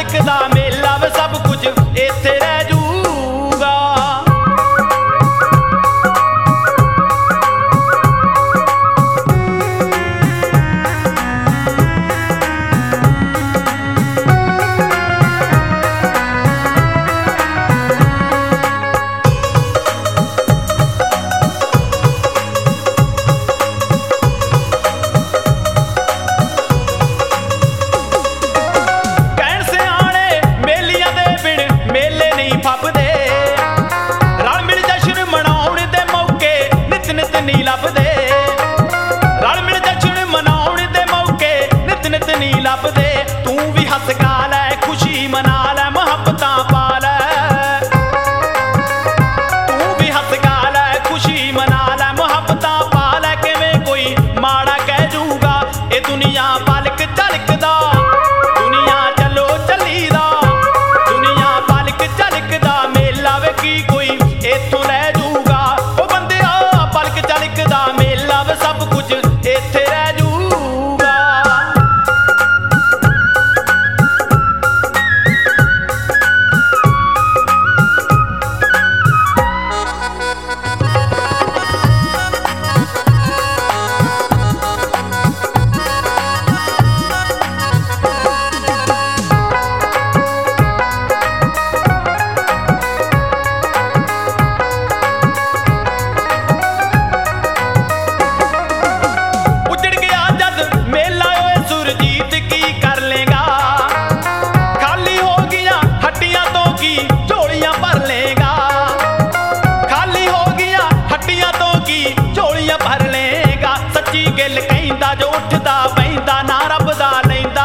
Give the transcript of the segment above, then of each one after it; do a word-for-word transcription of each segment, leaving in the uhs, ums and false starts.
झलकदा मेला वे सब कुछ इत्थे रह जूगा। तू भी हस गा लै खुशी मना लै मुहब्बतां पा लै, तू भी हस गा लै खुशी मना लै मुहब्बतां पा लै। किवें कोई माड़ा कह जूगा ए दुनिया पलक झलकदा, दुनिया चलो चली दा, दुनिया पलक झलकदा मेला वे की कोई इत्थों रह जूगा। ओ बंदिया पलक झलकदा मेला वे सब कुछ इत्थे रह जूगा। सच्ची गिल कहंदा जो उठदा बहिंदा ना रब दा लैंदा,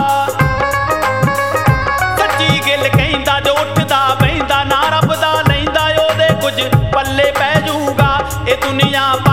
सच्ची गिल कहंदा जो उठदा बहिंदा ना रब दा लैंदा। ओदे कुछ पल्ले पै जूगा ए दुनिया